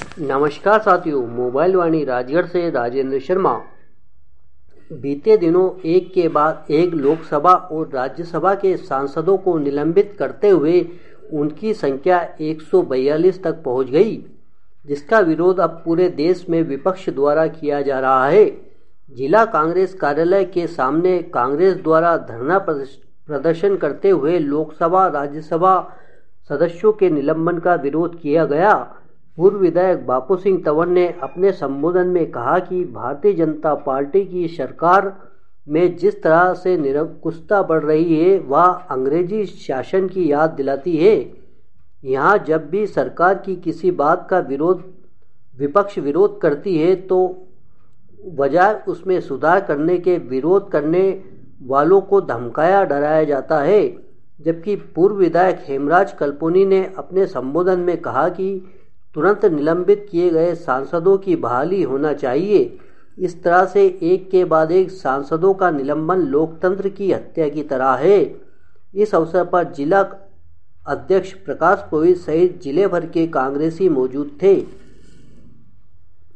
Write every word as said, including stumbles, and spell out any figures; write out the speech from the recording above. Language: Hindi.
नमस्कार साथियों, मोबाइल वाणी राजगढ़ से राजेंद्र शर्मा। बीते दिनों एक के बाद एक लोकसभा और राज्यसभा के सांसदों को निलंबित करते हुए उनकी संख्या एक सौ बयालीस तक पहुंच गई, जिसका विरोध अब पूरे देश में विपक्ष द्वारा किया जा रहा है। जिला कांग्रेस कार्यालय के सामने कांग्रेस द्वारा धरना प्रदर्शन करते हुए लोकसभा राज्यसभा सदस्यों के निलंबन का विरोध किया गया। पूर्व विधायक बापू सिंह तंवर ने अपने संबोधन में कहा कि भारतीय जनता पार्टी की सरकार में जिस तरह से निरंकुशता बढ़ रही है, वह अंग्रेजी शासन की याद दिलाती है। यहाँ जब भी सरकार की किसी बात का विरोध विपक्ष विरोध करती है तो बजाय उसमें सुधार करने के विरोध करने वालों को धमकाया डराया जाता है। जबकि पूर्व विधायक हेमराज कल्पोनी ने अपने संबोधन में कहा कि तुरंत निलंबित किए गए सांसदों की बहाली होना चाहिए। इस तरह से एक के बाद एक सांसदों का निलंबन लोकतंत्र की हत्या की तरह है। इस अवसर पर जिला अध्यक्ष प्रकाश पुरोहित सहित जिले भर के कांग्रेसी मौजूद थे।